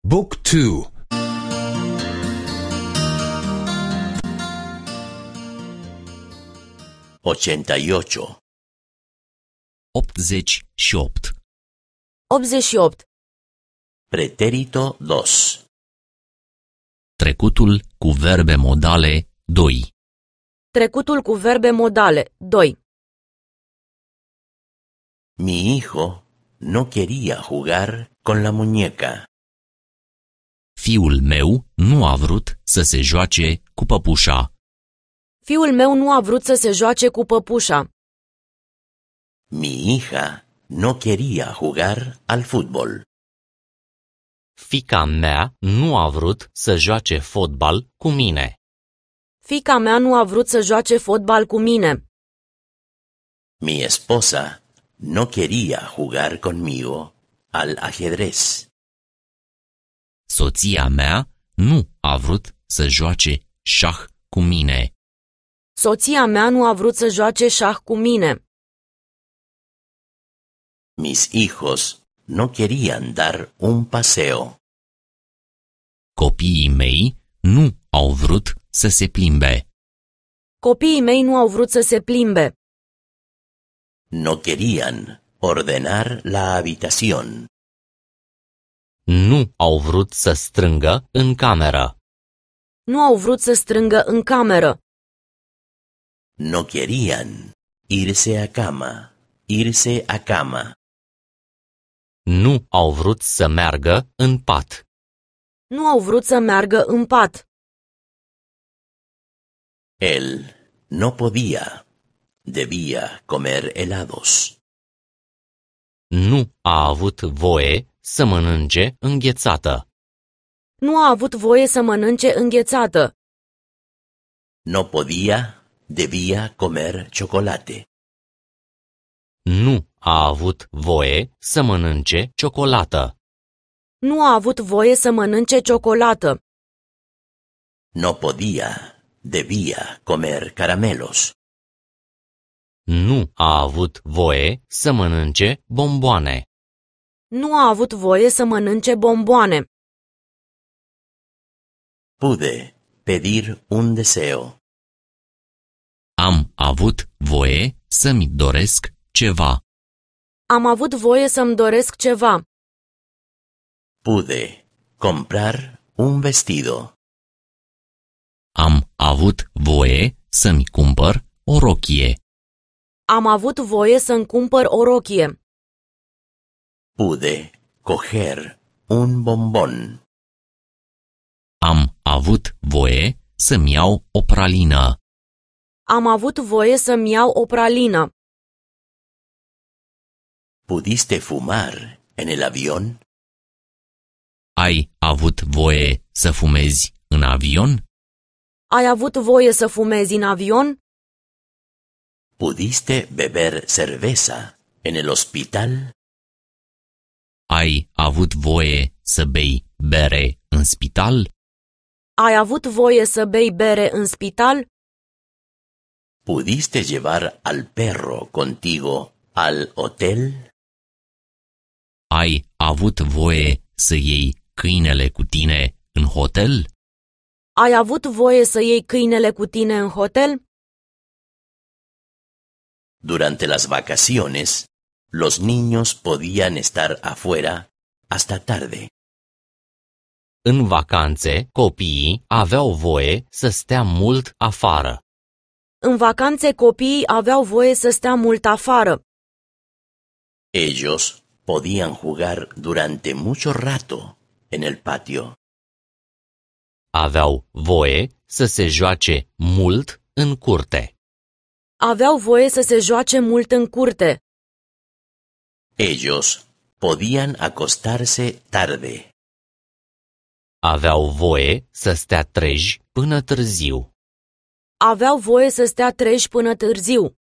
Book 2. 88. 88. 88. Pretérito 2. Trecutul cu verbe modale 2. Trecutul cu verbe modale 2. Mi hijo no quería jugar con la muñeca. Fiul meu nu a vrut să se joace cu păpușa. Fiul meu nu a vrut să se joace cu păpușa. Mi hija no quería jugar al fútbol. Fiica mea nu a vrut să joace fotbal cu mine. Fiica mea nu a vrut să joace fotbal cu mine. Mi esposa no quería jugar conmigo al ajedrez. Soția mea nu a vrut să joace șah cu mine. Soția mea nu a vrut să joace șah cu mine. Mis hijos no querían dar un paseo. Copiii mei nu au vrut să se plimbe. Copiii mei nu au vrut să se plimbe. No querían ordenar la habitación. Nu au vrut să strângă în cameră. Nu au vrut să strângă în cameră. No querían irse a cama, irse a cama. Nu au vrut să meargă în pat. Nu au vrut să meargă în pat. Él no podía, debía comer helados. Nu a avut voie să mănânce înghețată. Nu a avut voie să mănânce înghețată. No podía, debía comer chocolate. Nu a avut voie să mănânce ciocolată. Nu a avut voie să mănânce ciocolată. No podía, debía comer caramelos. Nu a avut voie să mănânce bomboane. Nu a avut voie să mănânce bomboane. Pude pedir un deseo. Am avut voie să-mi doresc ceva. Am avut voie să-mi doresc ceva. Pude comprar un vestido. Am avut voie să-mi cumpăr o rochie. Am avut voie să-mi cumpăr o rochie. Pude coger un bombón. Am avut voie să-mi iau o pralină. Am avut voie să-mi iau o pralină. ¿Pudiste fumar en el avión? Ai avut voie să fumezi în avion? Ai avut voie să fumezi în avion? ¿Pudiste beber cerveza en el hospital? Ai avut voie să bei bere în spital? Ai avut voie să bei bere în spital? ¿Pudiste llevar al perro contigo al hotel? Ai avut voie să iei câinele cu tine în hotel? Ai avut voie să iei câinele cu tine în hotel? Durante las vacaciones, los niños podían estar afuera hasta tarde. În vacanțe, copiii aveau voie să stea mult afară. În vacanțe copiii aveau voie să stea mult afară. Ellos podían jugar durante mucho rato en el patio. Aveau voie să se joace mult în curte. Aveau voie să se joace mult în curte. Ellos podían acostarse tarde. Aveau voie să stea treji până târziu. Aveau voie să stea treji până târziu.